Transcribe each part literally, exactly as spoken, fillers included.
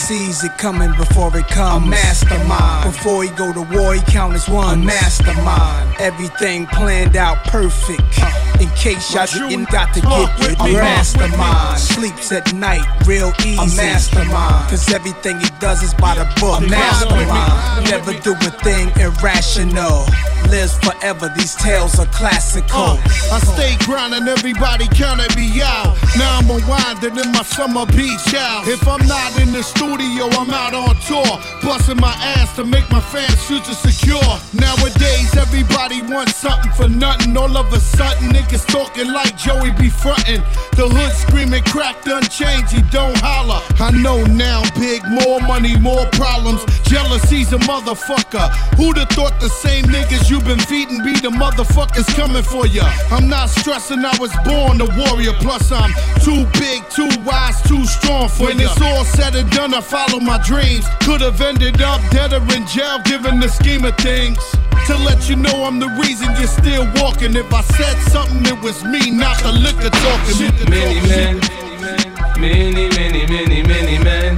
sees it coming before it comes. A mastermind. Before he go to war, he count his ones. A mastermind. Everything planned out perfect. In case y'all didn't got to get it. A mastermind. Sleeps at night real easy. A mastermind. Cause everything he does is by the book. A mastermind. Never do a thing irrational. Lives forever, these tales are classical. uh, I stay grinding, everybody counted me out. Now I'm unwinding in my summer beach house. If I'm not in the studio, I'm out on tour, busting my ass to make my fans' future secure. Nowadays, everybody wants something for nothing. All of a sudden, niggas talking like Joey be frontin'. The hood screaming, crack done change, he don't holler. I know now, big, more money, more problems. Jealousy's a motherfucker. Who'd have thought the same niggas you been feeding be the motherfuckers coming for ya? I'm not stressing, I was born a warrior. Plus I'm too big, too wise, too strong for when ya. It's all said and done, I follow my dreams. Could've ended up dead or in jail given the scheme of things. To let you know I'm the reason you're still walking. If I said something, it was me, not the liquor talking. Many men, many, many, many, many men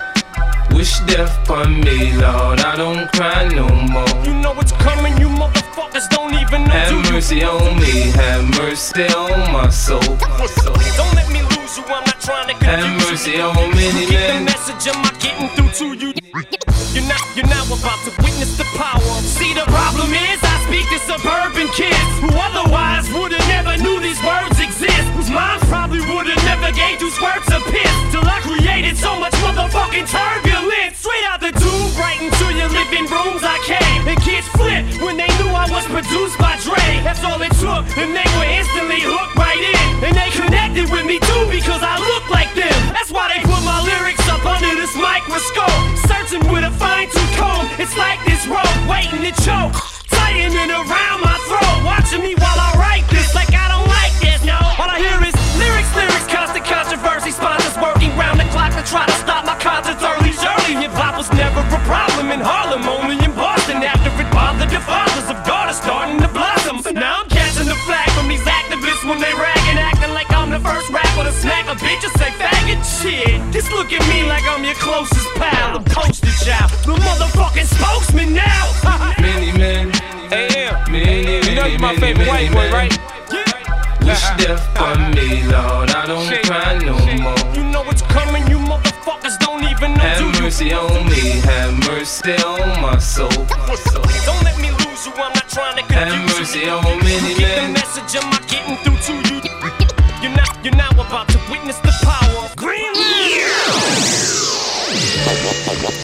wish death upon me, Lord. I don't cry no more. You know it's coming, you motherfuckers don't even know. Have mercy on me, have mercy on my soul. Don't let me lose you, I'm not trying to confuse you. Have mercy on many Get the men. message, am I getting through to you? You're not, you're now about to witness the power. See, the problem is I speak to suburban kids who otherwise would've never knew these words exist. Whose minds probably would've never gave two squirts of piss. Till I created so much motherfucking turbulence. Straight out the tube, right into your living rooms I came. And kids flipped when they knew I was produced by Dre. That's all it took, and they were instantly hooked right in. And they connected with me too because I look like them. That's why they put my lyrics up under this microscope. Searching with a fine-tooth comb. It's like this rope waiting to choke, tightening around my throat. Watching me while I write this like I don't like this, no. All I hear is lyrics, lyrics, constant controversy. Sponsors working round the clock to try to stop my concerts early. Surely hip-hop was never a problem in Harlem, only in Boston. After it bothered the fathers of daughters starting to blossom. So now I'm catching the flag from these activists when they ragging, acting like I'm the first rapper to smack a bitch or say faggot shit. Just look at me like I'm your closest pal. I'm poster child, the motherfucking spokesman now. Many men, Hey, yeah. many, You know many, you my many, favorite many white boy, men right? wish death upon me, Lord. I don't cry no more. You know it's coming, you motherfuckers don't even know. Have Do you? mercy on me, have mercy on my soul. Don't let me lose you, I'm not trying to confuse Have you. mercy on many Get the men. message, am I getting through to you? You're now, you're now about to witness the power of green.